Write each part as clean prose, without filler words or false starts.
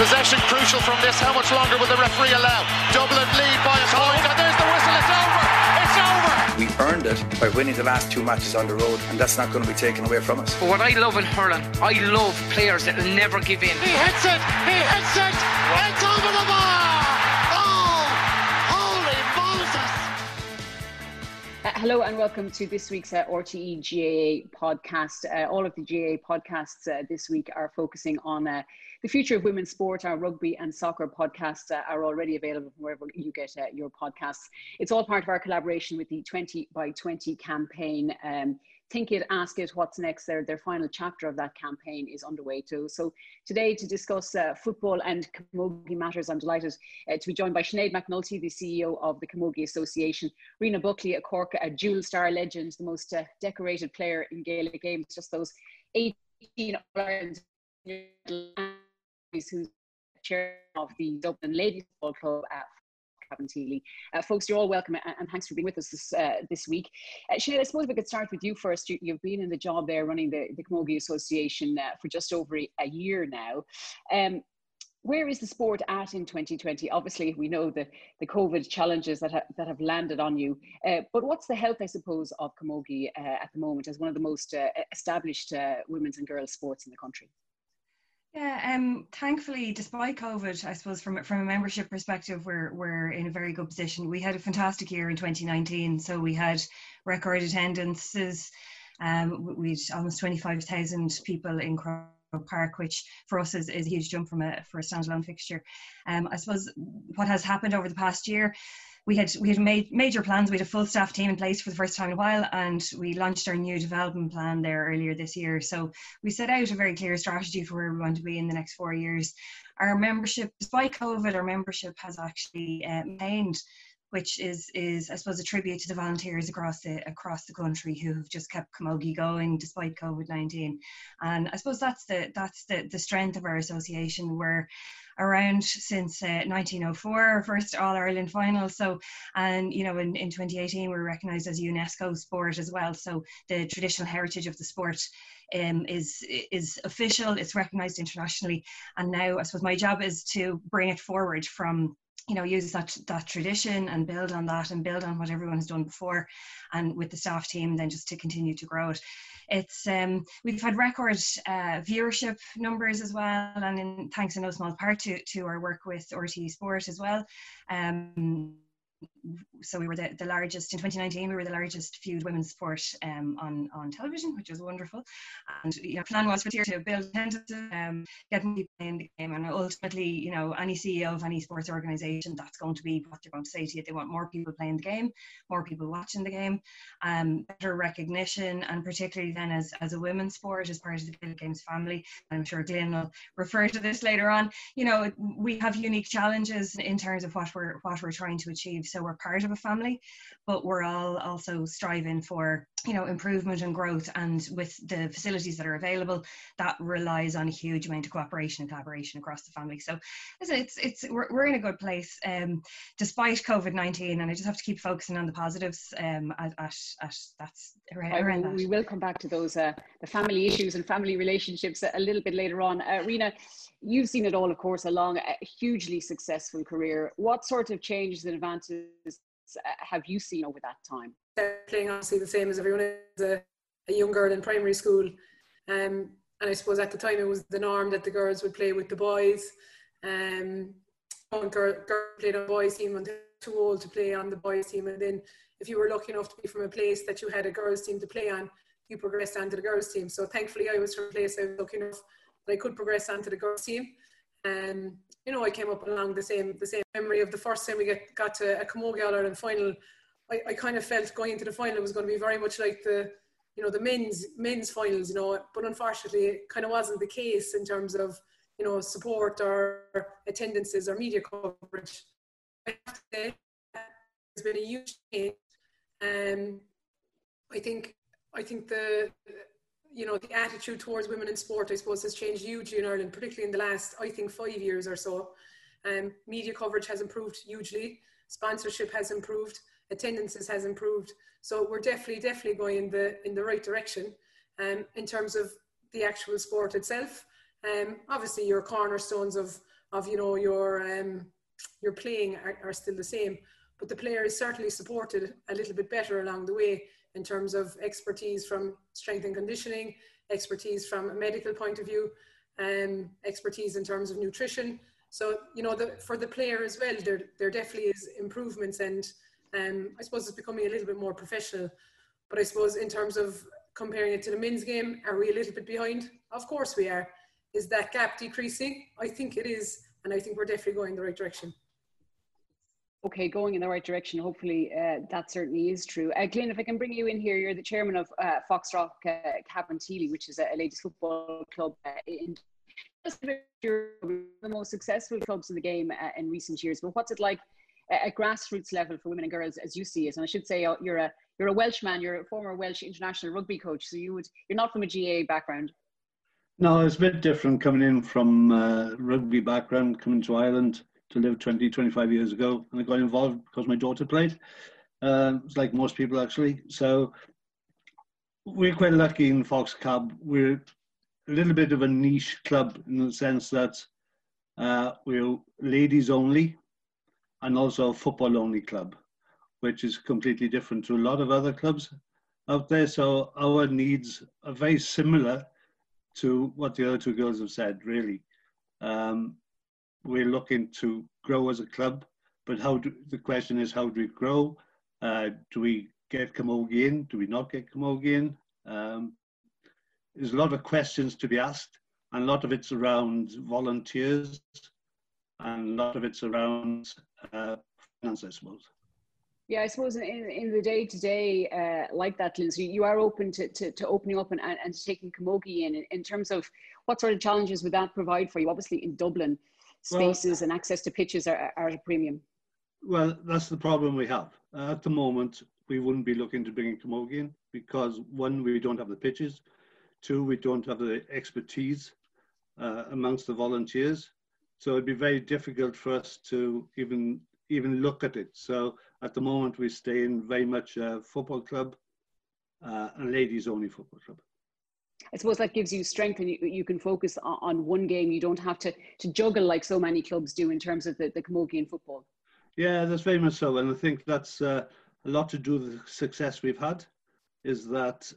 Possession crucial from this. How much longer will the referee allow? Dublin lead by a point, and there's the whistle. It's over. It's over. We earned it by winning the last 2 matches on the road, and that's not going to be taken away from us. But what I love in hurling, I love players that will never give in. He hits it. He hits it. It's over the bar. Oh, holy Moses. Hello and welcome to this week's RTE GAA podcast. All of the GAA podcasts this week are focusing on the future of women's sport. Our rugby and soccer podcasts are already available wherever you get your podcasts. It's all part of our collaboration with the 20 by 20 campaign. Think It, Ask It, What's Next? Their final chapter of that campaign is underway too. So today to discuss football and camogie matters, I'm delighted to be joined by Sinead McNulty, the CEO of the Camogie Association, Rena Buckley, a Cork dual star legend, the most decorated player in Gaelic games, just those 18 Ireland who's chair of the Dublin Ladies Football Club at Cabinteely. Folks, you're all welcome and thanks for being with us this week. Sinead, I suppose we could start with you first. You've been in the job there running the Camogie Association for just over a year now. Where is the sport at in 2020? Obviously, we know the COVID challenges that have landed on you, but what's the health, I suppose, of Camogie at the moment as one of the most established women's and girls' sports in the country? Yeah, thankfully, despite COVID, I suppose from a membership perspective, we're in a very good position. We had a fantastic year in 2019, so we had record attendances. We had almost 25,000 people in Croke Park, which for us is a huge jump for a standalone fixture. I suppose what has happened over the past year, we had made major plans. We had a full staff team in place for the first time in a while, and we launched our new development plan there earlier this year. So we set out a very clear strategy for where we want to be in the next 4 years. Our membership, despite COVID, our membership has actually maintained, which is I suppose a tribute to the volunteers across the country who have just kept Camogie going despite COVID-19. And I suppose that's the strength of our association. We're around since 1904, our first All-Ireland final. So, and you know, in 2018 we were recognised as a UNESCO sport as well. So the traditional heritage of the sport is official. It's recognised internationally. And now I suppose my job is to bring it forward from, you know, use that tradition and build on that and build on what everyone has done before, and with the staff team then just to continue to grow it. It's we've had record viewership numbers as well, and thanks in no small part to our work with RTE Sport as well. So we were the largest in 2019. We were the largest viewed women's sport on television, which was wonderful. And you know, plan was for the year to build attendance, get people playing the game, and ultimately, you know, any CEO of any sports organisation, that's going to be what they're going to say to you. They want more people playing the game, more people watching the game, better recognition, and particularly then as a women's sport, as part of the Gaelic Games family. And I'm sure Glyn will refer to this later on. You know, we have unique challenges in terms of what we're trying to achieve. So we're part of a family, but we're all also striving for, you know, improvement and growth. And with the facilities that are available, that relies on a huge amount of cooperation and collaboration across the family. So listen, we're in a good place despite COVID-19, and I just have to keep focusing on the positives. That's around that. We will come back to those the family issues and family relationships a little bit later on. Rena, you've seen it all, of course, along a hugely successful career. What sort of changes and advances have you seen over that time? Playing obviously the same as everyone is, a young girl in primary school. And I suppose at the time it was the norm that the girls would play with the boys. Girls played on the boys team until too old to play on the boys team. And then if you were lucky enough to be from a place that you had a girls team to play on, you progressed onto the girls team. So thankfully I was from a place I was lucky enough that I could progress onto the girls team. And you know, I came up along the same memory of the first time we got to a Camogie All-Ireland final. I kind of felt going into the final it was going to be very much like the men's finals, you know, but unfortunately it kind of wasn't the case in terms of, you know, support or attendances or media coverage. I have to say, there's been a huge change. I think the attitude towards women in sport, I suppose, has changed hugely in Ireland, particularly in the last, I think, 5 years or so. Media coverage has improved hugely. Sponsorship has improved. Attendances has improved. So we're definitely going in the right direction in terms of the actual sport itself. Obviously, your cornerstones of of your playing are still the same, but the player is certainly supported a little bit better along the way in terms of expertise from strength and conditioning, expertise from a medical point of view, and expertise in terms of nutrition. So, for the player as well, there definitely is improvements, and I suppose it's becoming a little bit more professional. But I suppose in terms of comparing it to the men's game, are we a little bit behind? Of course we are. Is that gap decreasing? I think it is, and I think we're definitely going in the right direction. Okay, going in the right direction. Hopefully that certainly is true. Glyn, if I can bring you in here, you're the chairman of Foxrock Cabinteely, which is a ladies football club in you're the most successful clubs in the game in recent years. But what's it like at grassroots level for women and girls as you see it? And I should say you're a Welshman, you're a former Welsh international rugby coach, so you're not from a GAA background. No, it's a bit different coming in from rugby background, coming to Ireland to live 25 years ago, and I got involved because my daughter played. It's like most people actually. So we're quite lucky in Fox Cab. We're a little bit of a niche club in the sense that we're ladies only and also a football only club, which is completely different to a lot of other clubs out there. So our needs are very similar to what the other two girls have said, really. We're looking to grow as a club, but the question is, how do we grow? Do we get Camogie in? Do we not get Camogie in? There's a lot of questions to be asked, and a lot of it's around volunteers, and a lot of it's around finance, I suppose. Yeah, I suppose in the day-to-day like that, Lindsay, you are open to opening up and taking Camogie in terms of what sort of challenges would that provide for you? Obviously in Dublin, spaces and access to pitches are at a premium. Well, that's the problem we have. At the moment, we wouldn't be looking to bring in Camogie in because, one, we don't have the pitches. Two, we don't have the expertise amongst the volunteers. So it'd be very difficult for us to even look at it. So at the moment, we stay in very much a football club, a ladies only football club. I suppose that gives you strength and you can focus on one game. You don't have to juggle like so many clubs do in terms of the Camogie in football. Yeah, that's very much so. And I think that's a lot to do with the success we've had, is that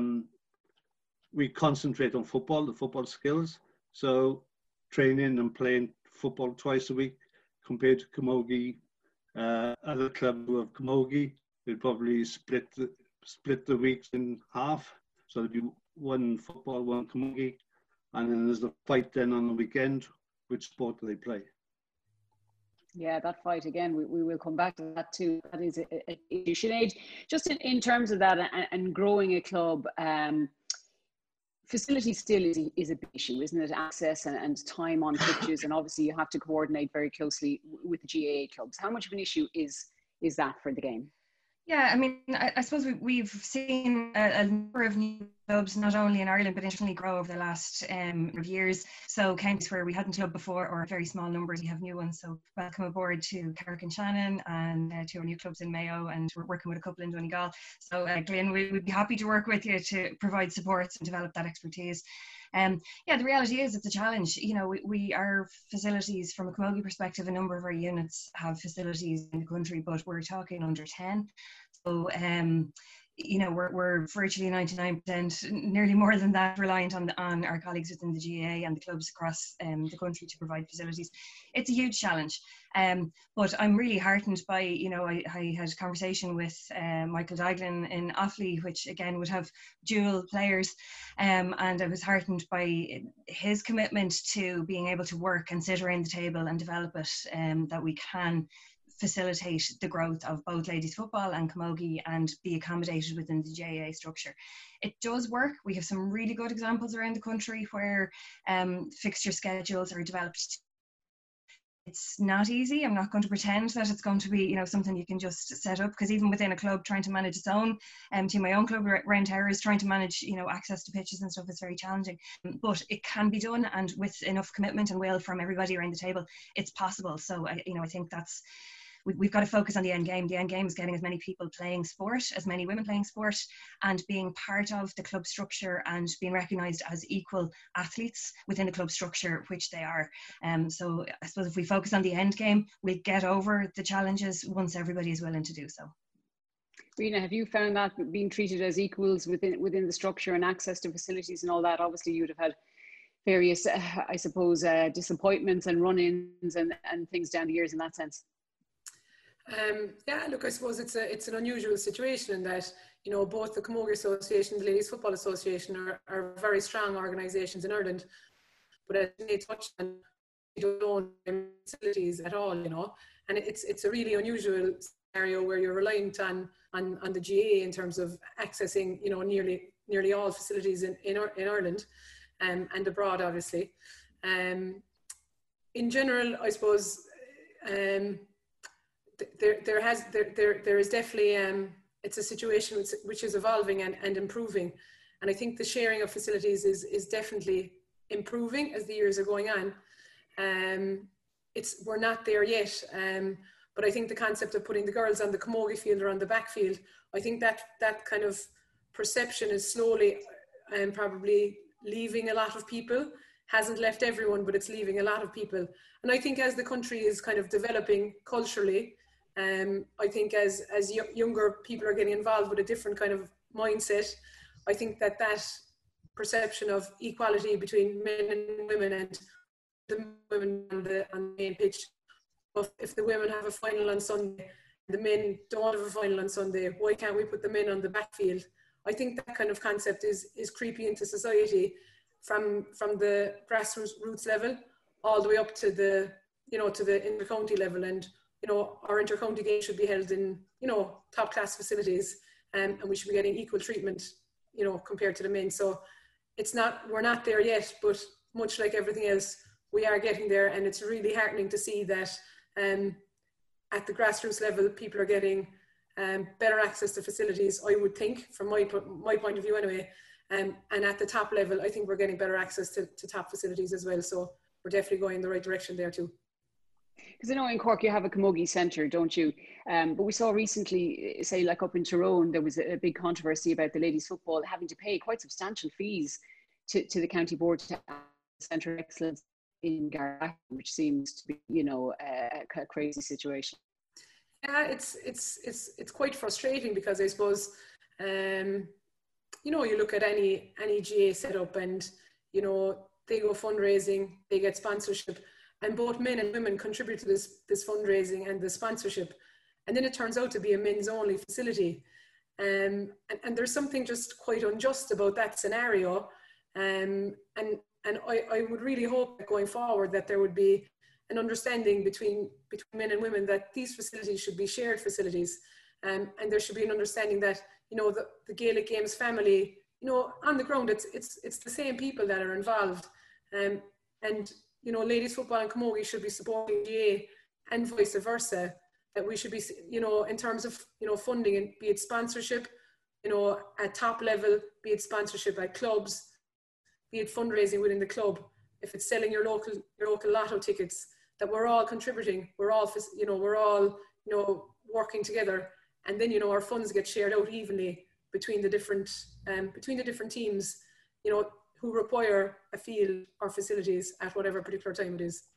we concentrate on football, the football skills. So training and playing football twice a week compared to Camogie. Other clubs who have Camogie, they'd probably split the weeks in half. So there'd be one football, one Camogie, and then there's the fight then on the weekend. Which sport do they play? Yeah, that fight again, we will come back to that too. That is an issue. Sinead, just in terms of that and growing a club, facility still is a big issue, isn't it? Access and time on pitches, and obviously you have to coordinate very closely with the GAA clubs. How much of an issue is that for the game? Yeah, I mean, I suppose we've seen a number of new clubs, not only in Ireland, but internationally grow over the last years. So counties where we hadn't clubbed before, or very small numbers, we have new ones. So welcome aboard to Carrick and Shannon and to our new clubs in Mayo, and we're working with a couple in Donegal. So Glyn, we'd be happy to work with you to provide supports and develop that expertise. Yeah, the reality is it's a challenge. You know, we our facilities from a Camogie perspective, a number of our units have facilities in the country, but we're talking under 10. So, you know, we're virtually 99%, nearly more than that, reliant on our colleagues within the GAA and the clubs across the country to provide facilities. It's a huge challenge. But I'm really heartened by, you know, I had a conversation with Michael Diglin in Offaly, which again would have dual players. And I was heartened by his commitment to being able to work and sit around the table and develop it, that we can facilitate the growth of both ladies football and Camogie and be accommodated within the GAA structure. It does work. We have some really good examples around the country where fixture schedules are developed. It's not easy. I'm not going to pretend that it's going to be, you know, something you can just set up, because even within a club trying to manage its own, to my own club Round Towers, trying to manage, you know, access to pitches and stuff is very challenging. But it can be done, and with enough commitment and will from everybody around the table, it's possible. So, you know, I think that's we've got to focus on the end game. The end game is getting as many people playing sport, as many women playing sport, and being part of the club structure and being recognised as equal athletes within the club structure, which they are. So I suppose if we focus on the end game, we get over the challenges once everybody is willing to do so. Rena, have you found that being treated as equals within the structure and access to facilities and all that? Obviously, you'd have had various, I suppose, disappointments and run-ins and things down the years in that sense. Yeah, look, I suppose it's an unusual situation in that, you know, both the Camogie Association and the Ladies Football Association are very strong organisations in Ireland, but as they touched on, they don't own facilities at all, you know, and it's a really unusual scenario where you're reliant on the GAA in terms of accessing, you know, nearly all facilities in Ireland and abroad, obviously. In general, I suppose there is definitely it's a situation which is evolving and improving, and I think the sharing of facilities is definitely improving as the years are going on. We're not there yet, but I think the concept of putting the girls on the camogie field or on the backfield, I think that kind of perception is slowly probably leaving a lot of people. Hasn't left everyone, but it's leaving a lot of people. And I think as the country is kind of developing culturally, I think as younger people are getting involved with a different kind of mindset, I think that perception of equality between men and women and the women on the main pitch, if the women have a final on Sunday, the men don't have a final on Sunday, why can't we put the men on the backfield? I think that kind of concept is creeping into society from the grassroots level all the way up to the, you know, to the inter-county level. And, you know, our inter-county games should be held in, you know, top class facilities, and we should be getting equal treatment, you know, compared to the men. So we're not there yet, but much like everything else, we are getting there, and it's really heartening to see that at the grassroots level, people are getting better access to facilities, I would think, from my point of view anyway. And at the top level, I think we're getting better access to top facilities as well. So we're definitely going in the right direction there too. Because I know in Cork you have a camogie centre, don't you? But we saw recently, say like up in Tyrone, there was a big controversy about the ladies football having to pay quite substantial fees to the county board to have a centre of excellence in Gardaí, which seems to be, you know, a crazy situation. Yeah, it's quite frustrating because I suppose, you know, you look at any GA setup and, you know, they go fundraising, they get sponsorship, and both men and women contribute to this fundraising and the sponsorship. And then it turns out to be a men's only facility. And there's something just quite unjust about that scenario. And I would really hope that going forward that there would be an understanding between men and women that these facilities should be shared facilities. And there should be an understanding that, you know, the Gaelic Games family, you know, on the ground, it's the same people that are involved. And, you know, ladies football and camogie should be supporting GA and vice versa. That we should be, you know, in terms of, you know, funding, and be it sponsorship, you know, at top level, be it sponsorship at clubs, be it fundraising within the club, if it's selling your local lotto tickets, that we're all contributing, we're all, you know, working together. And then, you know, our funds get shared out evenly between the different teams, you know, who require a field or facilities at whatever particular time it is.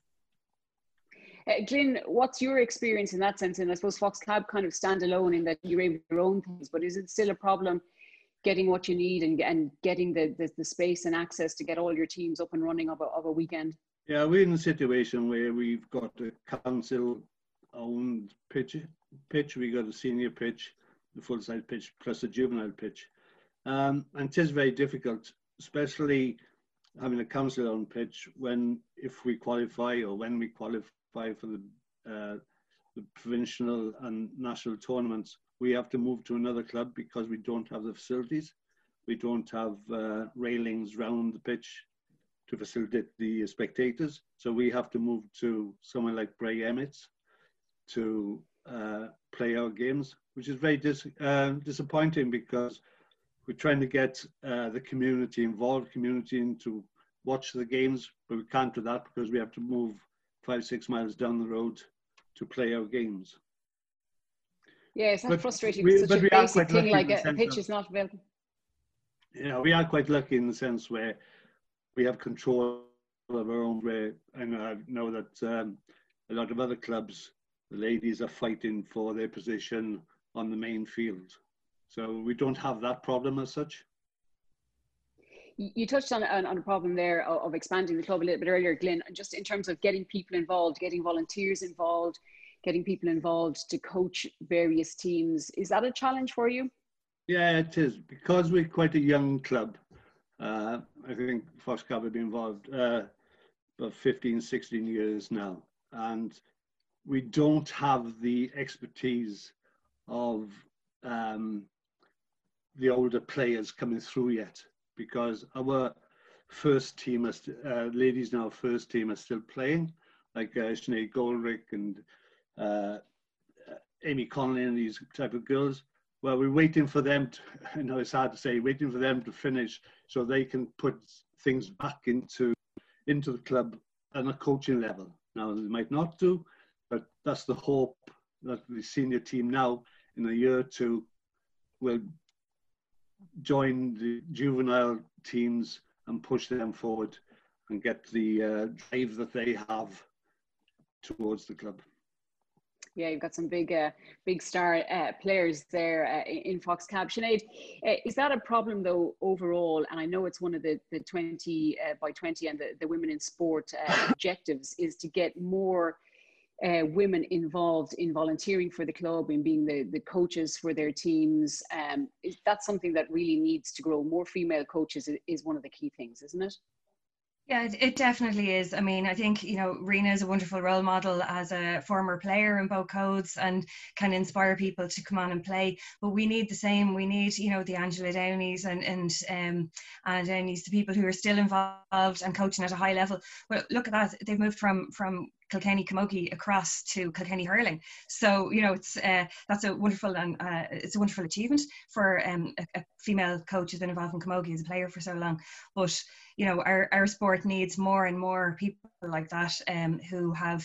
Glyn, what's your experience in that sense? And I suppose Fox Cab kind of stand alone in that you're able to do your own things, but is it still a problem getting what you need and getting the space and access to get all your teams up and running of a weekend? Yeah, we're in a situation where we've got a council-owned pitch. We got a senior pitch, the full-size pitch, plus a juvenile pitch. And it is very difficult, especially having a council-owned pitch if we qualify or when we qualify for the provincial and national tournaments. We have to move to another club because we don't have the facilities. We don't have railings round the pitch to facilitate the spectators. So we have to move to somewhere like Bray Emmets to play our games, which is very disappointing because we're trying to get the community involved, community in to watch the games, but we can't do that because we have to move 5-6 miles down the road to play our games. Yeah, it's not frustrating. We, It's such a basic thing, like a pitch is not available. We are quite lucky in the sense where we have control of our own way. And I know that a lot of other clubs, the ladies are fighting for their position on the main field. So we don't have that problem as such. You touched on a problem there of expanding the club a little bit earlier, Glyn, just in terms of getting people involved, getting volunteers involved, getting people involved to coach various teams. Is that a challenge for you? Yeah, it is. Because we're quite a young club. I think Foxcab have been involved about 15, 16 years now. And we don't have the expertise of the older players coming through yet, because our first team, ladies now first team are still playing, like Sinead Goldrick and Amy Connolly and these type of girls. Well, we're waiting for them to, I know it's hard to say, waiting for them to finish so they can put things back into the club on a coaching level. Now, they might not do, but that's the hope that the senior team now, in a year or two, will join the juvenile teams and push them forward and get the drive that they have towards the club. Yeah, you've got some big star players there in Foxcab. Sinead, is that a problem though overall? And I know it's one of the 20 by 20 and the Women in Sport objectives is to get more women involved in volunteering for the club, in being the coaches for their teams. That's something that really needs to grow. More female coaches is one of the key things, isn't it? Yeah, it definitely is. I mean, I think, Rena is a wonderful role model as a former player in both codes and can inspire people to come on and play. But we need the same. We need, the Angela Downeys and Downeys, the people who are still involved and coaching at a high level. But look at that. They've moved from Kilkenny Camogie across to Kilkenny Hurling. So, it's that's a wonderful and it's a wonderful achievement for a female coach who's been involved in Camogie as a player for so long. But our sport needs more and more people like that who have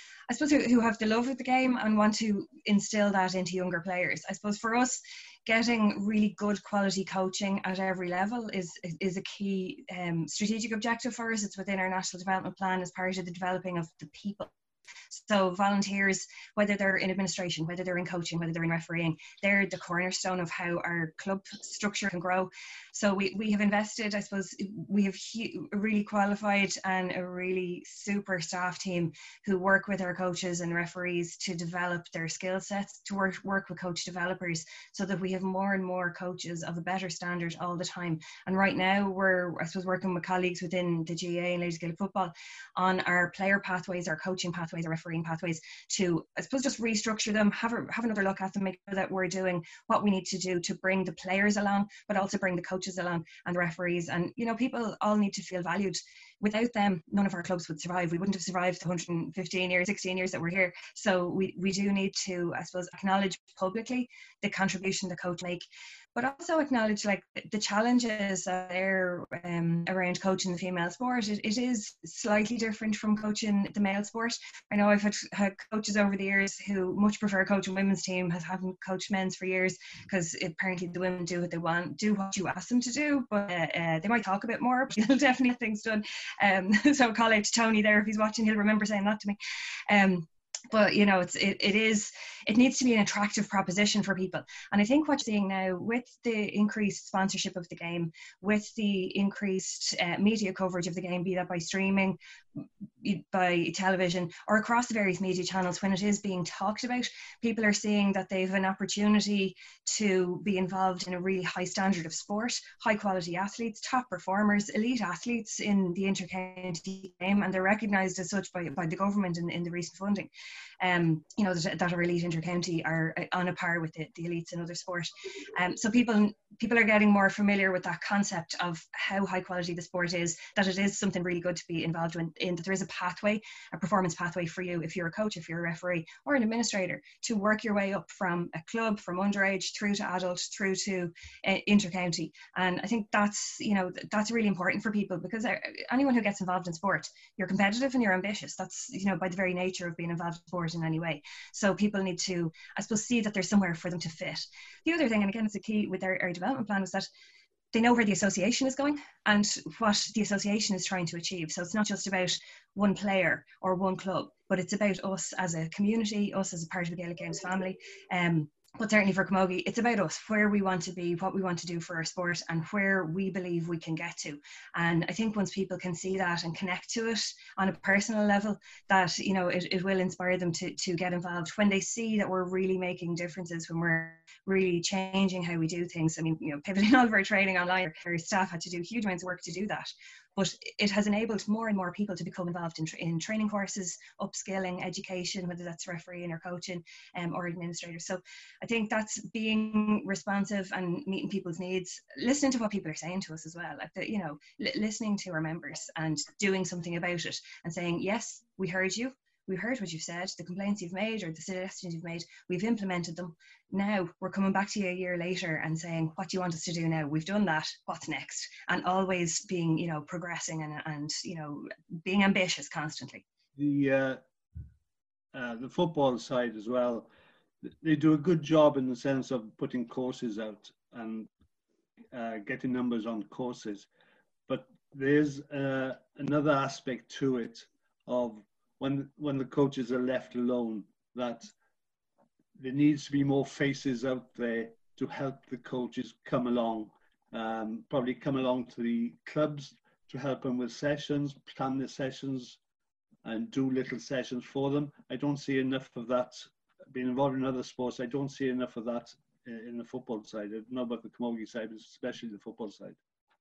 the love of the game and want to instill that into younger players. I suppose for us, getting really good quality coaching at every level is a key strategic objective for us. It's within our national development plan as part of the developing of the people. So volunteers, whether they're in administration, whether they're in coaching, whether they're in refereeing, they're the cornerstone of how our club structure can grow. So we have invested, I suppose, we have a really qualified and a really super staff team who work with our coaches and referees to develop their skill sets, to work with coach developers, so that we have more and more coaches of a better standard all the time. And right now we're, I suppose, working with colleagues within the GAA and Ladies Gaelic Football on our player pathways, our coaching pathways, our refereeing pathways, to, I suppose, just restructure them, have another look at them, make sure that we're doing what we need to do to bring the players along, but also bring the coaches along and the referees. And people all need to feel valued. Without them, none of our clubs would survive. We wouldn't have survived the 115 years, 16 years that we're here. So we do need to, I suppose, acknowledge publicly the contribution the coach make, but also acknowledge the challenges that are around coaching the female sport. It is slightly different from coaching the male sport. I know I've had coaches over the years who much prefer coaching women's team, haven't coached men's for years, because apparently the women do what they want, do what you ask them to do, but they might talk a bit more, but they'll definitely get things done. So call out to Tony there if he's watching, he'll remember saying that to me. But it needs to be an attractive proposition for people. And I think what you're seeing now with the increased sponsorship of the game, with the increased media coverage of the game, be that by streaming, by television, or across the various media channels, when it is being talked about, people are seeing that they've an opportunity to be involved in a really high standard of sport, high quality athletes, top performers, elite athletes in the inter-county game, and they're recognised as such by the government in the recent funding. That our elite inter-county are on a par with the elites in other sport. So people are getting more familiar with that concept of how high quality the sport is, that it is something really good to be involved in in that there is a pathway, a performance pathway for you if you're a coach, if you're a referee or an administrator, to work your way up from a club, from underage through to adult, through to intercounty. And I think that's, you know, that's really important for people, because anyone who gets involved in sport, you're competitive and you're ambitious. That's, you know, by the very nature of being involved in sport in any way. So people need to, I suppose, see that there's somewhere for them to fit. The other thing, and again, it's a key with our development plan, is that they know where the association is going and what the association is trying to achieve. So it's not just about one player or one club, but it's about us as a community, us as a part of the Gaelic Games family. But certainly for Camogie, it's about us, where we want to be, what we want to do for our sport, and where we believe we can get to. And I think once people can see that and connect to it on a personal level, that, you know, it will inspire them to get involved. When they see that we're really making differences, when we're really changing how we do things. I mean, you know, pivoting all of our training online, our staff had to do huge amounts of work to do that. But it has enabled more and more people to become involved in training courses, upskilling, education, whether that's refereeing or coaching or administrators. So I think that's being responsive and meeting people's needs, listening to what people are saying to us as well, like the, you know, listening to our members and doing something about it and saying, yes, we heard you. We heard what you've said, the complaints you've made or the suggestions you've made, we've implemented them. Now we're coming back to you a year later and saying, what do you want us to do now? We've done that, what's next? And always being, you know, progressing and you know, being ambitious constantly. The football side as well, they do a good job in the sense of putting courses out and getting numbers on courses. But there's another aspect to it of when the coaches are left alone, that there needs to be more faces out there to help the coaches come along, probably come along to the clubs to help them with sessions, plan the sessions and do little sessions for them. I don't see enough of that. Being involved in other sports, I don't see enough of that in the football side. I don't know about the Camogie side, especially the football side.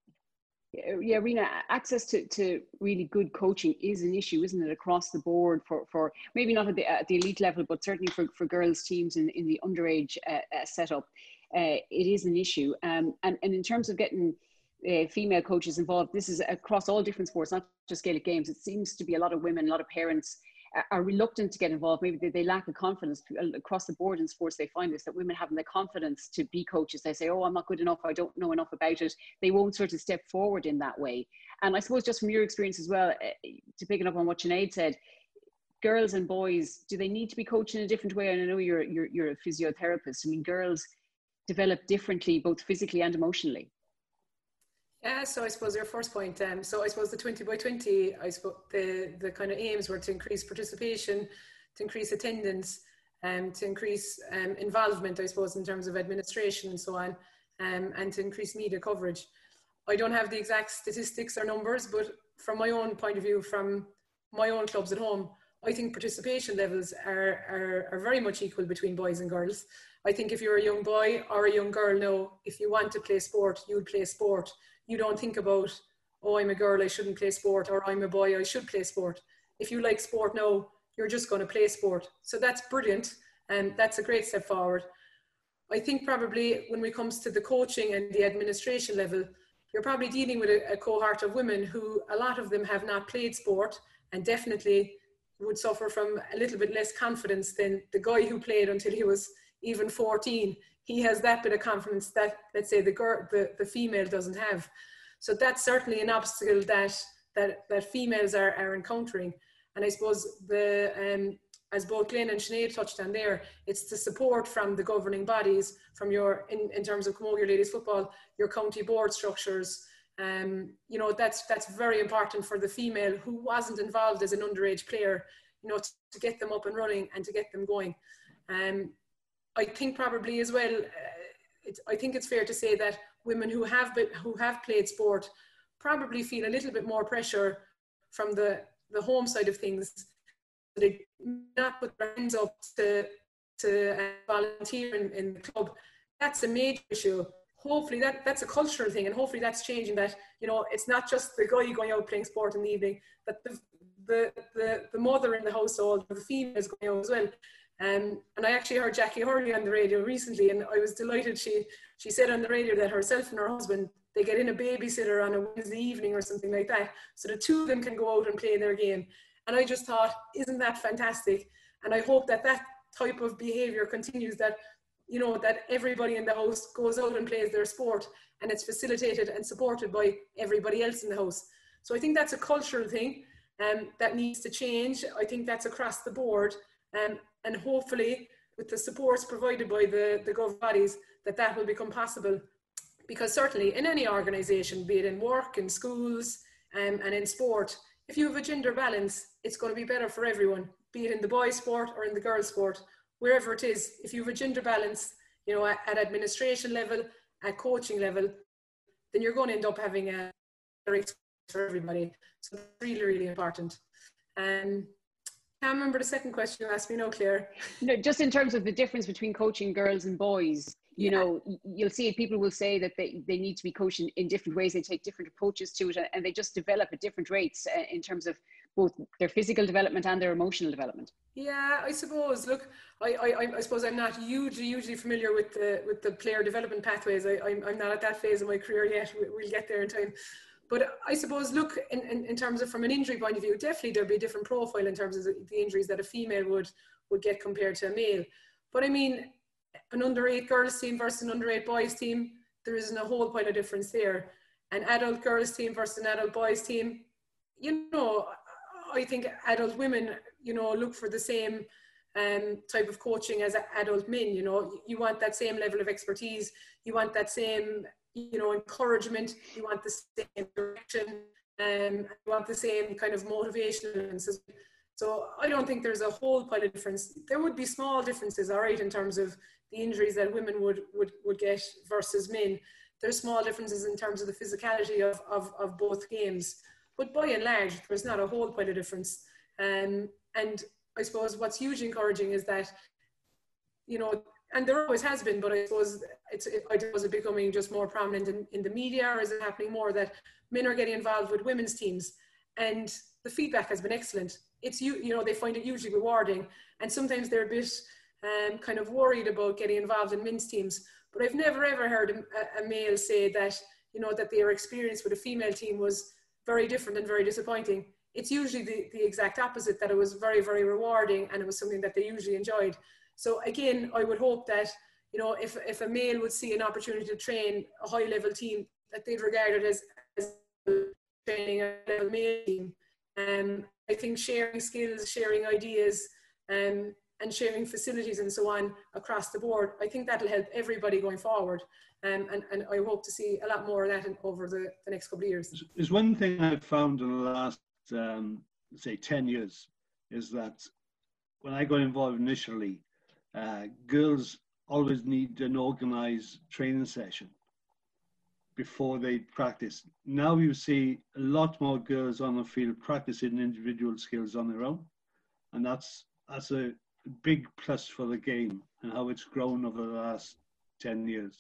Yeah, Rena, access to really good coaching is an issue, isn't it, across the board for maybe not at the elite level, but certainly for girls teams in the underage setup. It is an issue. And in terms of getting female coaches involved, this is across all different sports, not just Gaelic Games. It seems to be a lot of women, a lot of parents are reluctant to get involved. Maybe they lack the confidence. Across the board in sports, they find this, that women haven't the confidence to be coaches. They say, oh, I'm not good enough, I don't know enough about it. They won't sort of step forward in that way. And I suppose just from your experience as well, to picking up on what Sinead said, girls and boys, do they need to be coached in a different way? And I know you're a physiotherapist. I mean, girls develop differently, both physically and emotionally. Yeah, so I suppose your first point, so I suppose the 20 by 20, I suppose the kind of aims were to increase participation, to increase attendance, to increase involvement, I suppose, in terms of administration and so on, and to increase media coverage. I don't have the exact statistics or numbers, but from my own point of view, from my own clubs at home, I think participation levels are very much equal between boys and girls. I think if you're a young boy or a young girl now, if you want to play sport, you'll play sport. You don't think about, oh, I'm a girl, I shouldn't play sport, or I'm a boy, I should play sport. If you like sport now, you're just going to play sport. So that's brilliant, and that's a great step forward. I think probably when it comes to the coaching and the administration level, you're probably dealing with a cohort of women who, a lot of them have not played sport and definitely would suffer from a little bit less confidence than the guy who played until he was even 14. He has that bit of confidence that, let's say, the female doesn't have. So that's certainly an obstacle that females are encountering. And I suppose as both Glenn and Sinead touched on there, it's the support from the governing bodies, from in terms of Camogie Ladies Football, your county board structures. You know, that's very important for the female who wasn't involved as an underage player, you know, to get them up and running and to get them going. I think probably as well, I think it's fair to say that women who have played sport probably feel a little bit more pressure from the home side of things. They not put their hands up to volunteer in the club. That's a major issue. Hopefully that's a cultural thing, and hopefully that's changing. That, you know, it's not just the guy going out playing sport in the evening, but the mother in the household, the female is going out as well. And I actually heard Jackie Hurley on the radio recently, and I was delighted. She said on the radio that herself and her husband, they get in a babysitter on a Wednesday evening or something like that, so the two of them can go out and play their game. And I just thought, isn't that fantastic? And I hope that that type of behaviour continues, that, you know, that everybody in the house goes out and plays their sport, and it's facilitated and supported by everybody else in the house. So I think that's a cultural thing that needs to change. I think that's across the board, and hopefully with the supports provided by the gov bodies, that will become possible. Because certainly in any organisation, be it in work, in schools, and in sport, if you have a gender balance, it's going to be better for everyone, be it in the boys' sport or in the girls' sport, wherever it is. If you have a gender balance, you know, at administration level, at coaching level, then you're going to end up having a better experience for everybody. So it's really, really important. Can't remember the second question you asked me now, Claire. No, just in terms of the difference between coaching girls and boys. You know, you'll see it, people will say that they need to be coached in different ways. They take different approaches to it, and they just develop at different rates in terms of both their physical development and their emotional development. Yeah, I suppose. Look, I suppose I'm not hugely familiar with the player development pathways. I'm not at that phase of my career yet. We'll get there in time. But I suppose, look, in terms of from an injury point of view, definitely there'll be a different profile in terms of the injuries that a female would get compared to a male. But I mean, an under-8 girls team versus an under-8 boys team, there isn't a whole pile of difference there. An adult girls team versus an adult boys team, you know, I think adult women, you know, look for the same type of coaching as adult men. You know, you want that same level of expertise, you want that same, you know, encouragement, you want the same direction, you want the same kind of motivation. So I don't think there's a whole pile of difference. There would be small differences, all right, in terms of the injuries that women would get versus men. There's small differences in terms of the physicality of both games. But by and large, there's not a whole pile of difference. And I suppose what's hugely encouraging is that, you know, and there always has been, but I suppose it's becoming just more prominent in the media, or is it happening more that men are getting involved with women's teams? And the feedback has been excellent. It's, you know, they find it hugely rewarding, and sometimes they're a bit kind of worried about getting involved in men's teams. But I've never ever heard a male say that, you know, that their experience with a female team was very different and very disappointing. It's usually the exact opposite, that it was very, very rewarding, and it was something that they usually enjoyed. So again, I would hope that, you know, if a male would see an opportunity to train a high level team, that they'd regard it as training a level male team. I think sharing skills, sharing ideas, and sharing facilities and so on across the board, I think that'll help everybody going forward. And I hope to see a lot more of that over the next couple of years. There's one thing I've found in the last, say, 10 years, is that when I got involved initially, girls always need an organised training session before they practice. Now you see a lot more girls on the field practicing individual skills on their own, and that's a big plus for the game and how it's grown over the last 10 years.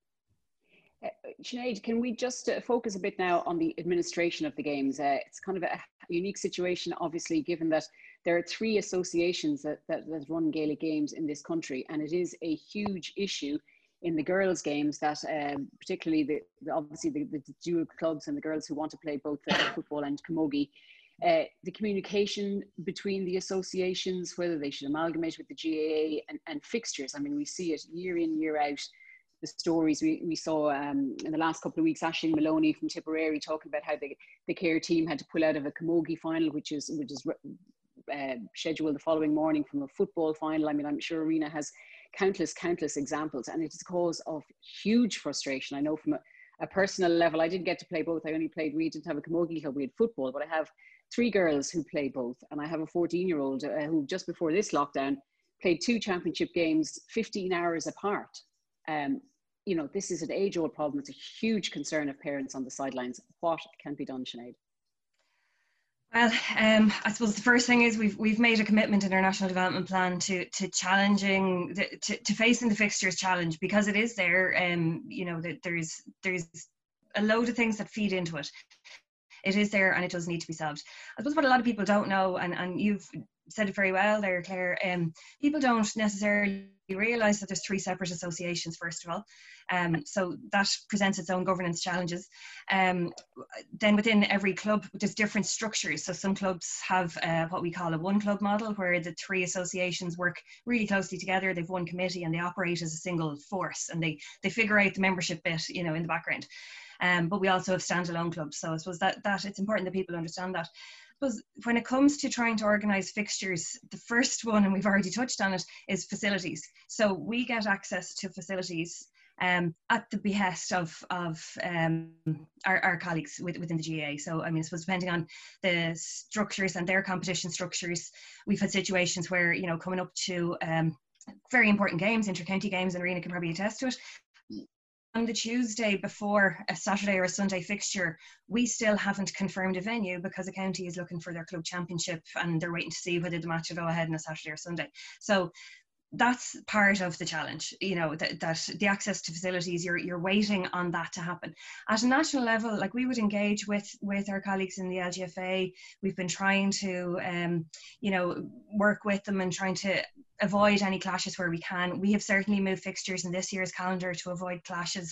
Sinead, can we just focus a bit now on the administration of the games? It's kind of a unique situation, obviously, given that there are 3 associations that run Gaelic games in this country, and it is a huge issue in the girls' games that particularly obviously the dual clubs and the girls who want to play both football and camogie, the communication between the associations, whether they should amalgamate with the GAA, and fixtures. I mean, we see it year in, year out. The stories we saw in the last couple of weeks, Aisling Maloney from Tipperary talking about how the Care team had to pull out of a camogie final, which is scheduled the following morning, from a football final. I mean, I'm sure Arena has countless examples, and it's a cause of huge frustration. I know from a personal level, I didn't get to play both. I only played, we didn't have a camogie club, we had football, but I have 3 girls who play both, and I have a 14-year-old who just before this lockdown played 2 championship games 15 hours apart. You know, this is an age-old problem. It's a huge concern of parents on the sidelines. What can be done, Sinead? Well, I suppose the first thing is we've made a commitment in our national development plan to challenging, to facing the fixtures challenge, because it is there. You know, that there's a load of things that feed into it. It is there, and it does need to be solved. I suppose what a lot of people don't know, and you've said it very well there, Claire. People don't necessarily realise that there's 3 separate associations, first of all. So that presents its own governance challenges. Then within every club, there's different structures. So some clubs have what we call a one club model, where the 3 associations work really closely together. They've one committee and they operate as a single force, and they figure out the membership bit, you know, in the background. But we also have standalone clubs. So I suppose that it's important that people understand that. Because when it comes to trying to organise fixtures, the first one, and we've already touched on it, is facilities. So we get access to facilities at the behest of our colleagues within the GAA. So, I mean, I suppose depending on the structures and their competition structures, we've had situations where, you know, coming up to very important games, inter-county games, and Rena can probably attest to it, on the Tuesday before a Saturday or a Sunday fixture, we still haven't confirmed a venue because a county is looking for their club championship and they're waiting to see whether the match will go ahead on a Saturday or Sunday. So that's part of the challenge, you know, that the access to facilities, you're waiting on that to happen. At a national level, like, we would engage with our colleagues in the LGFA. We've been trying to, you know, work with them and trying to avoid any clashes where we can. We have certainly moved fixtures in this year's calendar to avoid clashes.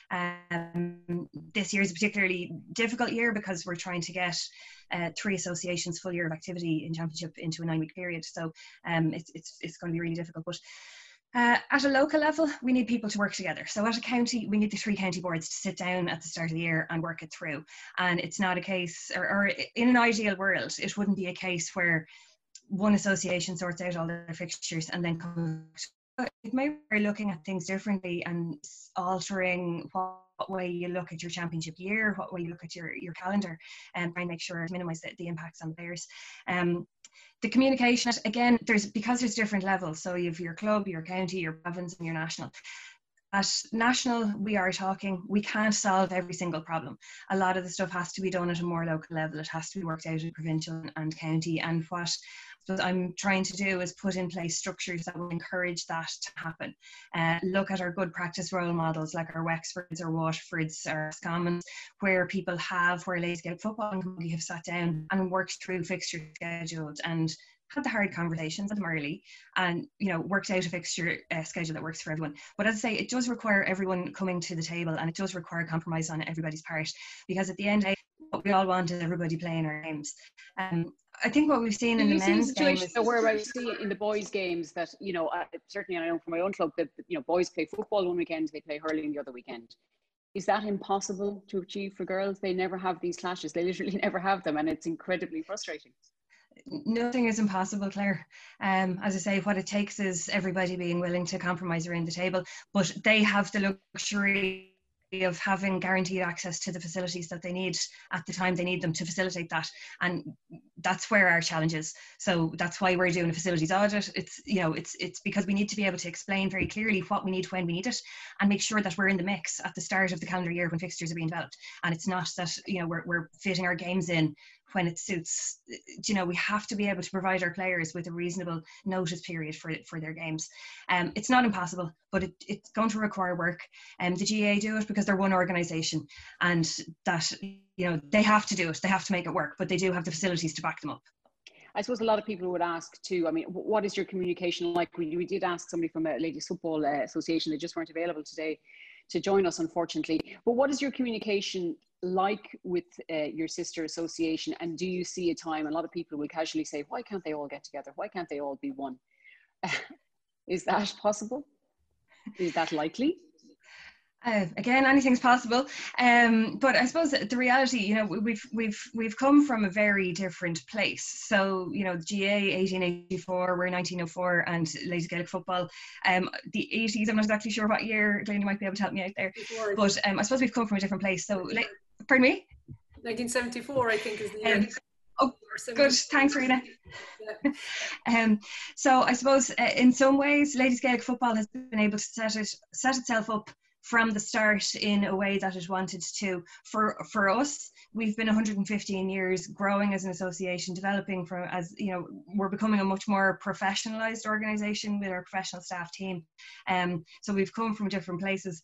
This year is a particularly difficult year because we're trying to get 3 associations full year of activity in championship into a 9-week period. So it's going to be really difficult. But at a local level, we need people to work together. So at a county, we need the 3 county boards to sit down at the start of the year and work it through. And it's not a case, or in an ideal world, it wouldn't be a case where one association sorts out all their fixtures and then comes. It may be looking at things differently and altering what way you look at your championship year, what way you look at your calendar, and try and make sure to minimise the impacts on the players. The communication, again, because there's different levels. So you have your club, your county, your province, and your national. At national, we can't solve every single problem. A lot of the stuff has to be done at a more local level. It has to be worked out at provincial and county. And what I'm trying to do is put in place structures that will encourage that to happen. Look at our good practice role models like our Wexfords or Waterfords or Scommons, where Ladies Gaelic Football and have sat down and worked through fixture schedules and had the hard conversations with them early, and, you know, worked out a fixture schedule that works for everyone. But as I say, it does require everyone coming to the table, and it does require compromise on everybody's part, because at the end of the day, what we all want is everybody playing our games. I think what we've seen in the men's game is where I see in the boys' games that, you know, certainly I know from my own club that, you know, boys play football one weekend, they play hurling the other weekend. Is that impossible to achieve for girls? They never have these clashes. They literally never have them, and it's incredibly frustrating. Nothing is impossible, Claire. As I say, what it takes is everybody being willing to compromise around the table, but they have the luxury of having guaranteed access to the facilities that they need at the time they need them to facilitate that, and that's where our challenge is. So that's why we're doing a facilities audit. It's, you know, it's because we need to be able to explain very clearly what we need when we need it, and make sure that we're in the mix at the start of the calendar year when fixtures are being developed. And it's not that, you know, we're fitting our games in when it suits. You know, we have to be able to provide our players with a reasonable notice period for their games. It's not impossible, but it's going to require work. The GAA do it because they're one organisation, and that, you know, they have to do it. They have to make it work, but they do have the facilities to back them up. I suppose a lot of people would ask too, I mean, what is your communication like? We did ask somebody from a Ladies Football Association. They just weren't available today to join us, unfortunately. But what is your communication like with your sister association? And do you see a time, a lot of people will casually say, why can't they all get together? Why can't they all be one? Is that possible? Is that likely? Again, anything's possible, but I suppose the reality, you know, we've come from a very different place. So, you know, the GAA 1884, we're 1904, and Ladies Gaelic Football, the 80s. I'm not exactly sure what year. Glenn, you might be able to help me out there. But I suppose we've come from a different place. So, pardon me. 1974, I think, is the year. Oh, good. Thanks, Rena. Yeah. So I suppose in some ways, Ladies Gaelic Football has been able to set itself up from the start in a way that it wanted to. For us, we've been 115 years growing as an association, developing from, as you know, we're becoming a much more professionalized organization with our professional staff team. So we've come from different places.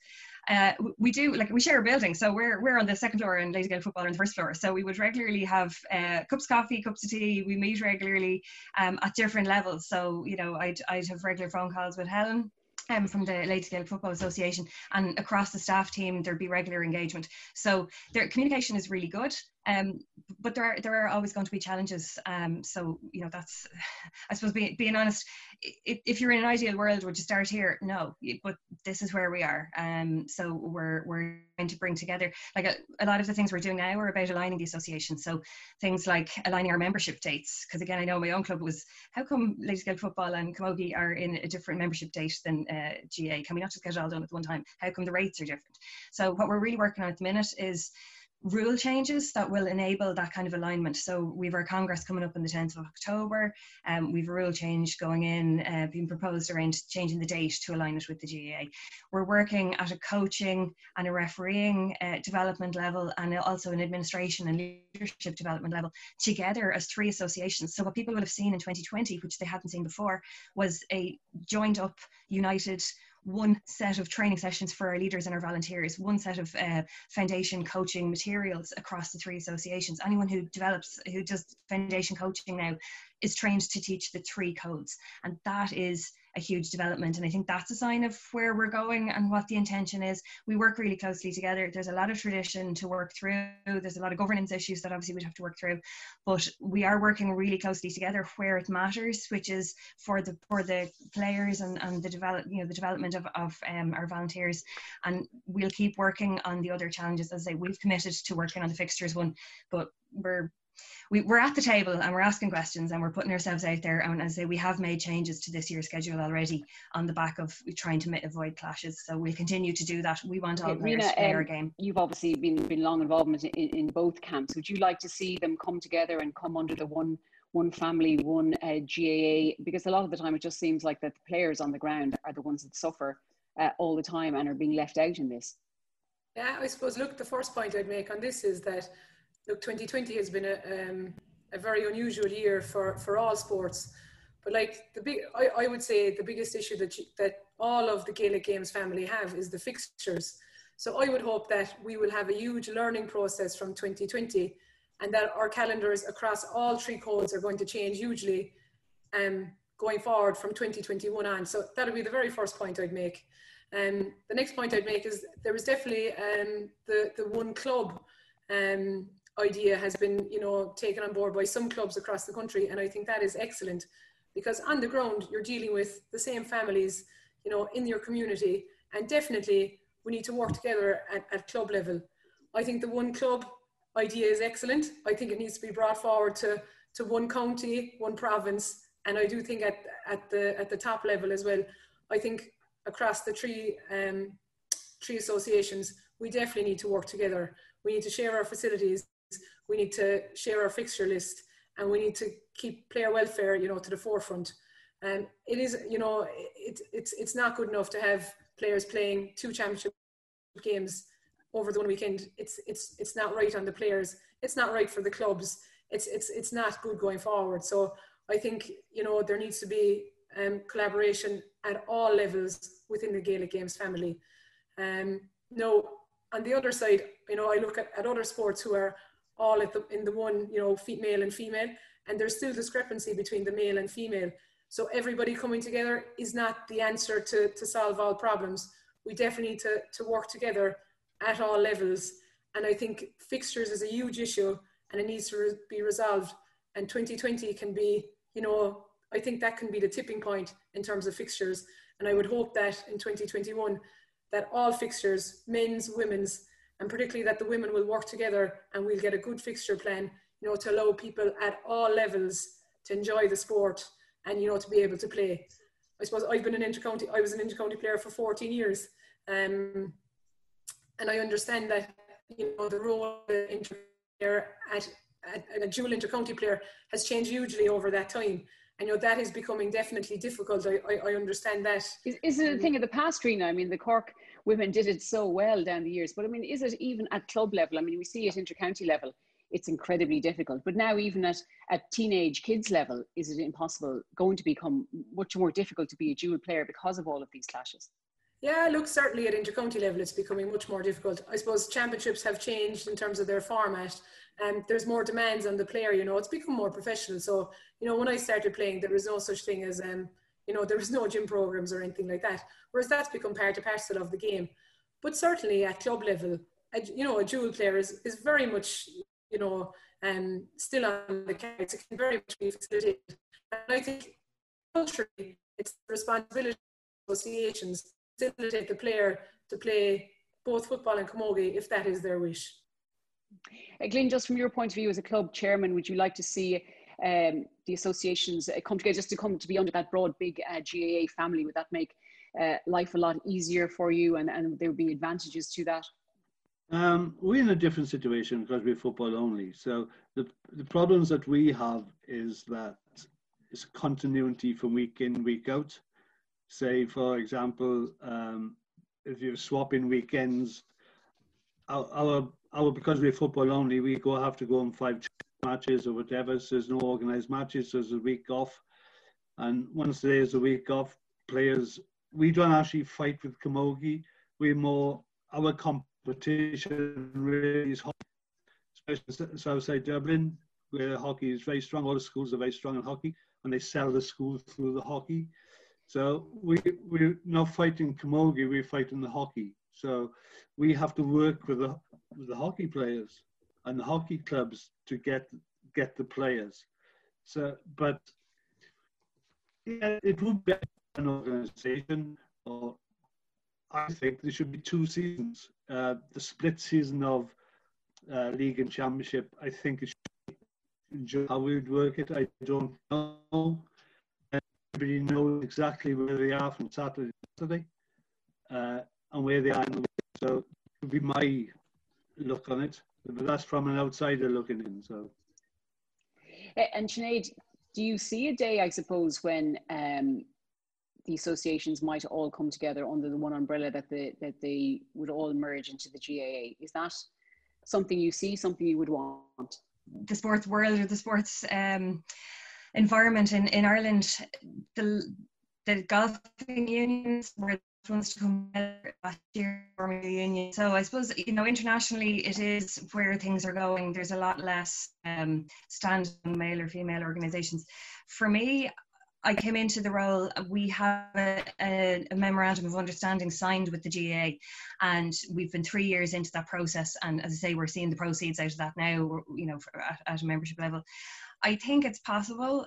We share a building, so we're on the second floor and Lady Gael football on the first floor. So we would regularly have cups of coffee, cups of tea. We meet regularly at different levels. So you know, I'd have regular phone calls with Helen from the Lady Gael Football Association, and across the staff team there'd be regular engagement. So their communication is really good, but there are always going to be challenges. So you know, that's, I suppose, being honest, if you're in an ideal world, would you start here? No, but this is where we are. So we're trying to bring together, like a lot of the things we're doing now are about aligning the association. So things like aligning our membership dates, because again, I know my own club was, how come Lady Gael Football and Camogie are in a different membership date than GA? Can we not just get it all done at one time? How come the rates are different? So what we're really working on at the minute is rule changes that will enable that kind of alignment. So we've our Congress coming up on the 10th of October, we've a rule change going in, being proposed around changing the date to align it with the GAA. We're working at a coaching and a refereeing development level, and also an administration and leadership development level, together as three associations. So what people would have seen in 2020, which they hadn't seen before, was a joined up, united, one set of training sessions for our leaders and our volunteers, one set of foundation coaching materials across the three associations. Anyone who does foundation coaching now is trained to teach the three codes, and that is a huge development. And I think that's a sign of where we're going and what the intention is. We work really closely together. There's a lot of tradition to work through. There's a lot of governance issues that obviously we'd have to work through, but we are working really closely together where it matters, which is for the players and the development of our volunteers. And we'll keep working on the other challenges. As I say, we've committed to working on the fixtures one, but we're at the table and we're asking questions and we're putting ourselves out there. And as I say, we have made changes to this year's schedule already on the back of trying to avoid clashes. So we'll continue to do that. We want all players to play our game. You've obviously been long involved in both camps. Would you like to see them come together and come under the one family, one GAA? Because a lot of the time it just seems like that the players on the ground are the ones that suffer all the time and are being left out in this. Yeah, I suppose, look, the first point I'd make on this is that, look, 2020 has been a very unusual year for all sports. But like I would say the biggest issue that all of the Gaelic Games family have is the fixtures. So I would hope that we will have a huge learning process from 2020, and that our calendars across all three codes are going to change hugely going forward from 2021 on. So that would be the very first point I'd make. The next point I'd make is there was definitely the one club idea has been, you know, taken on board by some clubs across the country, and I think that is excellent, because on the ground you're dealing with the same families, you know, in your community, and definitely we need to work together at club level. I think the one club idea is excellent. I think it needs to be brought forward to one county, one province, and I do think at the top level as well. I think across the three associations, we definitely need to work together. We need to share our facilities. We need to share our fixture list, and we need to keep player welfare, you know, to the forefront. And it is, you know, it's not good enough to have players playing 2 championship games over the one weekend. It's not right on the players. It's not right for the clubs. It's not good going forward. So I think, you know, there needs to be collaboration at all levels within the Gaelic Games family. No, on the other side, you know, I look at other sports who are all in the one, you know, male and female, and there's still discrepancy between the male and female. So everybody coming together is not the answer to solve all problems. We definitely need to work together at all levels. And I think fixtures is a huge issue, and it needs to be resolved. And 2020 can be, you know, I think that can be the tipping point in terms of fixtures. And I would hope that in 2021, that all fixtures, men's, women's, and particularly that the women will work together and we'll get a good fixture plan, you know, to allow people at all levels to enjoy the sport and, you know, to be able to play. I suppose I was an inter-county player for 14 years. And I understand that, you know, the role of the inter-player at a dual inter-county player has changed hugely over that time. And that is becoming definitely difficult. I understand that. Is it a thing of the past, Rena? I mean, the Cork women did it so well down the years, but I mean, is it even at club level? I mean, we see it inter-county level, it's incredibly difficult. But now even at teenage kids level, is it going to become much more difficult to be a dual player because of all of these clashes? Yeah, look, certainly at inter-county level, it's becoming much more difficult. I suppose championships have changed in terms of their format, and there's more demands on the player. It's become more professional. So, when I started playing, there was no such thing as, there was no gym programs or anything like that. Whereas that's become part and parcel of the game. But certainly at club level, a dual player is very much, still on the cards. It can very much be facilitated. And I think culturally, it's the responsibility of associations to facilitate the player to play both football and camogie if that is their wish. Glyn, just from your point of view as a club chairman, would you like to see the associations come together just to be under that broad, big GAA family? Would that make life a lot easier for you, and there would be advantages to that? We're in a different situation because we're football only. So the problems that we have is that it's continuity from week in, week out. Say, for example, if you're swapping weekends, because we're football only, we have to go on 5 matches or whatever. So there's no organised matches. So there's a week off, and once there is a week off, players, we don't actually fight with camogie. We're more, our competition really is hockey, especially Southside Dublin, where hockey is very strong. All the schools are very strong in hockey, and they sell the schools through the hockey. So we're not fighting camogie, we're fighting the hockey. So we have to work with the hockey players and the hockey clubs to get the players. So, but yeah, it would be an organisation, or I think there should be 2 seasons. The split season of league and championship, I think it should be how we would work it. I don't know. Everybody knows exactly where they are from Saturday to Saturday, and where they are in the week. So it would be my look on it. But that's from an outsider looking in. So. And Sinead, do you see a day, I suppose, when the associations might all come together under the one umbrella, that they would all merge into the GAA? Is that something you see, something you would want? The sports world, or the sports environment in Ireland, the golfing unions were the ones to come together last year, forming a union. So I suppose, internationally it is where things are going. There's a lot less stand on male or female organisations. For me, I came into the role, we have a memorandum of understanding signed with the GAA, and we've been 3 years into that process, and as I say, we're seeing the proceeds out of that now, at a membership level. I think it's possible.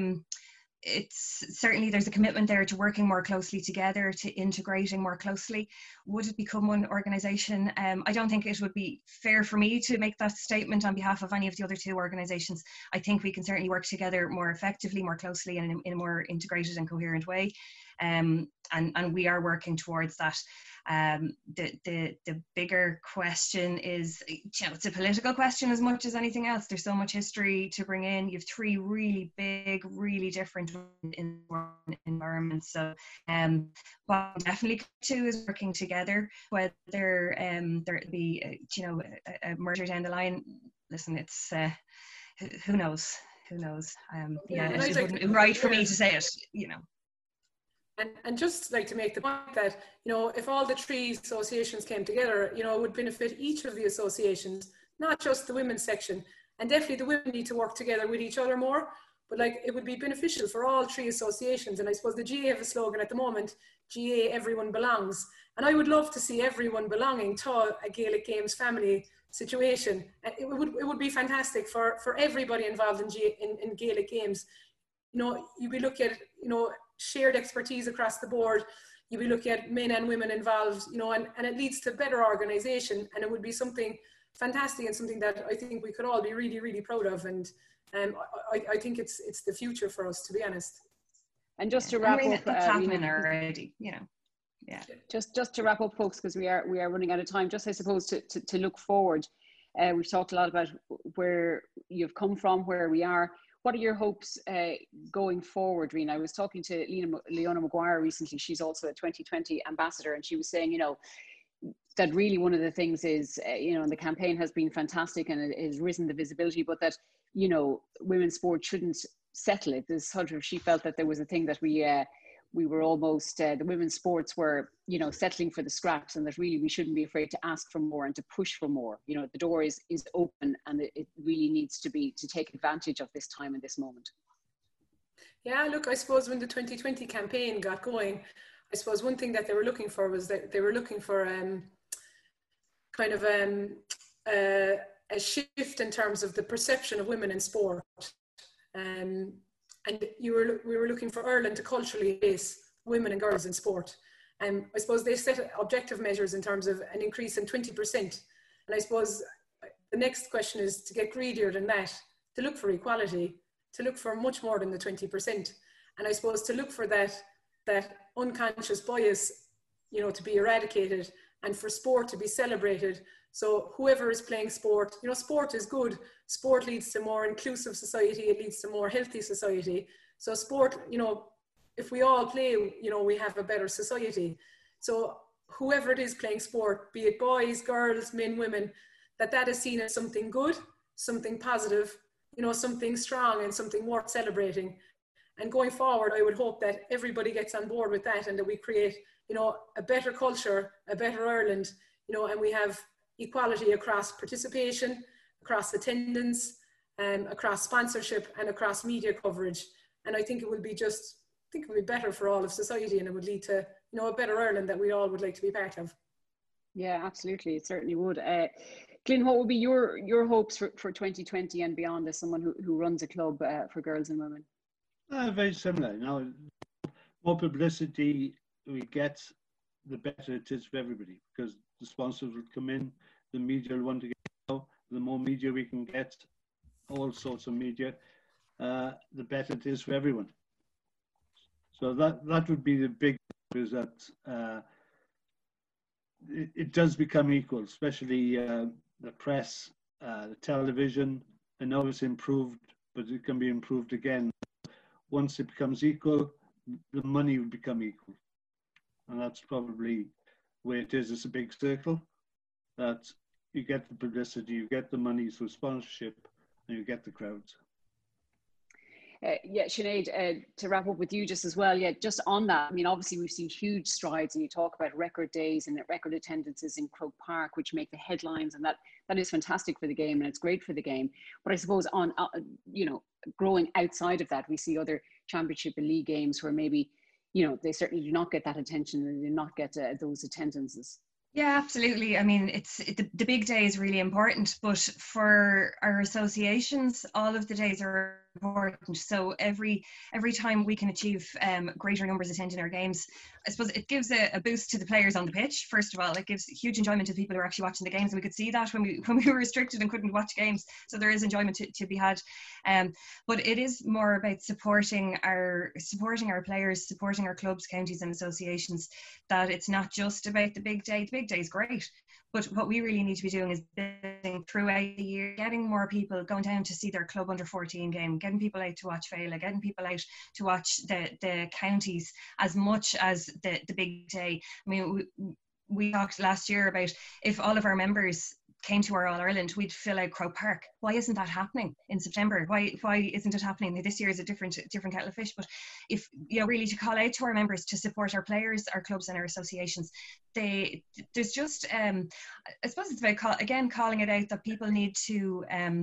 It's certainly, there's a commitment there to working more closely together, to integrating more closely. Would it become one organisation? I don't think it would be fair for me to make that statement on behalf of any of the other 2 organisations. I think we can certainly work together more effectively, more closely, and in a more integrated and coherent way. And we are working towards that. The bigger question is, it's a political question as much as anything else. There's so much history to bring in. You have 3 really big, really different environments. So what I'm definitely to is working together. Whether there be a merger down the line, listen, it's who knows. It wouldn't be right for me to say it. And just like to make the point that, if all the 3 associations came together, it would benefit each of the associations, not just the women's section. And definitely the women need to work together with each other more, but it would be beneficial for all 3 associations. And I suppose the GAA have a slogan at the moment, GAA Everyone Belongs. And I would love to see everyone belonging to a Gaelic Games family situation. It would be fantastic for everybody involved in Gaelic Games. You'd be looking at, shared expertise across the board. You'll be looking at men and women involved, and it leads to better organisation, and it would be something fantastic and something that I think we could all be really, really proud of. And I think it's the future for us, to be honest. And just to wrap up, that's happening already, Yeah. Just to wrap up, folks, because we are running out of time. Just, I suppose, to look forward. We've talked a lot about where you've come from, where we are. what are your hopes going forward, Rena? I was talking to Leona Maguire recently. She's also a 2020 ambassador, and she was saying, you know, that really one of the things is, you know, and the campaign has been fantastic and it has risen the visibility, but that, you know, women's sport shouldn't settle it. This sort of, she felt that there was a thing that we were almost, the women's sports were, you know, settling for the scraps, and that really we shouldn't be afraid to ask for more and to push for more. You know, the door is open, and it really needs to be, to take advantage of this time and this moment. Yeah, look, I suppose when the 2020 campaign got going, I suppose one thing that they were looking for was that they were looking for kind of a shift in terms of the perception of women in sport. And we were looking for Ireland to culturally base women and girls in sport. And I suppose they set objective measures in terms of an increase in 20%. And I suppose the next question is to get greedier than that, to look for equality, to look for much more than the 20%. And I suppose to look for that unconscious bias, you know, to be eradicated, and for sport to be celebrated. So whoever is playing sport, you know, sport is good. Sport leads to more inclusive society. It leads to more healthy society. So sport, you know, if we all play, you know, we have a better society. So whoever it is playing sport, be it boys, girls, men, women, that is seen as something good, something positive, you know, something strong and something worth celebrating. And going forward, I would hope that everybody gets on board with that, and that we create, you know, a better culture, a better Ireland, you know, and we have equality across participation, across attendance, across sponsorship, and across media coverage. And I think it will be better for all of society, and it would lead to, you know, a better Ireland that we all would like to be part of. Yeah, absolutely. It certainly would. Glyn, what would be your hopes for 2020 and beyond as someone who runs a club for girls and women? Very similar. You know, more publicity we get, the better it is for everybody, because the sponsors will come in, the media will want to get out. The more media we can get, all sorts of media, the better it is for everyone. So that would be the big thing, is that it does become equal, especially the press, the television. I know it's improved, but it can be improved again. Once it becomes equal, the money will become equal. And that's probably where it is. It's a big circle, that you get the publicity, you get the money through sponsorship, and you get the crowds. Yeah, Sinead, to wrap up with you just as well, yeah, just on that, I mean, obviously we've seen huge strides, and you talk about record days and record attendances in Croke Park, which make the headlines, and that is fantastic for the game, and it's great for the game. But I suppose on, you know, growing outside of that, we see other championship and league games where maybe, you know, they certainly do not get that attention, and do not get those attendances. Yeah, absolutely. I mean, the big day is really important, but for our associations, all of the days are important. So every time we can achieve greater numbers attending our games, I suppose it gives a boost to the players on the pitch. First of all, it gives huge enjoyment to people who are actually watching the games, and we could see that when we were restricted and couldn't watch games. So there is enjoyment to be had, but it is more about supporting our players, supporting our clubs, counties, and associations. That it's not just about the big day. The big day is great, but what we really need to be doing is building throughout the year, getting more people going down to see their club under 14 game, getting people out to watch Féile, getting people out to watch the counties as much as the big day. I mean, we talked last year about if all of our members came to our All-Ireland, we'd fill out Croke Park. Why isn't that happening in September? Why isn't it happening? This year is a different kettle of fish. But if, you know, really to call out to our members to support our players, our clubs and our associations, there's just, I suppose it's about, calling it out that people need to,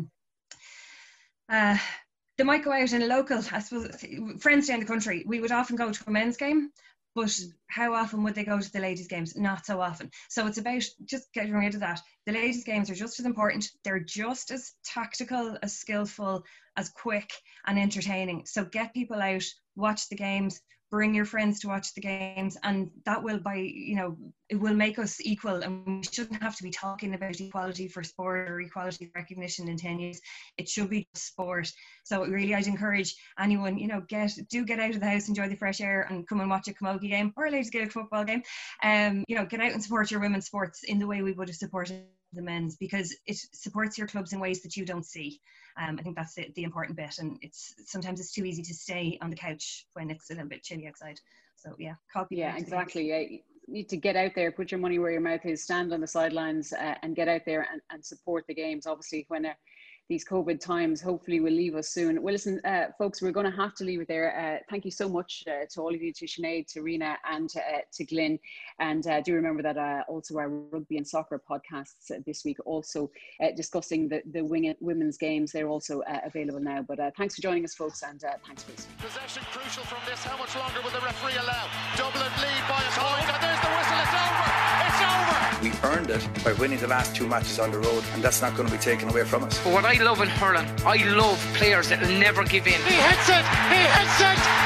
they might go out in a local, I suppose, friends down the country, we would often go to a men's game, but how often would they go to the ladies' games? Not so often. So it's about just getting rid of that. The ladies' games are just as important. They're just as tactical, as skillful, as quick and entertaining. So get people out, watch the games, bring your friends to watch the games, and that will, it will make us equal, and we shouldn't have to be talking about equality for sport or equality recognition in 10 years. It should be sport. So really, I'd encourage anyone, get out of the house, enjoy the fresh air, and come and watch a camogie game or a ladies' Gaelic football game. Get out and support your women's sports in the way we would have supported the men's, because it supports your clubs in ways that you don't see. I think that's the important bit, and sometimes it's too easy to stay on the couch when it's a little bit chilly outside. So yeah, copy. Yeah, exactly. Yeah, you need to get out there, put your money where your mouth is, stand on the sidelines, and get out there and support the games. Obviously, when these COVID times hopefully will leave us soon. Well, listen, folks, we're going to have to leave it there. Thank you so much to all of you, to Sinead, to Rena, and to Glyn. And do remember that also our rugby and soccer podcasts this week, also discussing the women's games. They're also available now. But thanks for joining us, folks, and thanks for listening. Possession crucial from this. How much longer will the referee allow? Dublin lead by a point, and there's the whistle. It's over. It's over. We earned it by winning the last 2 matches on the road, and that's not going to be taken away from us. But what I love in hurling, I love players that will never give in. He hits it. He hits it.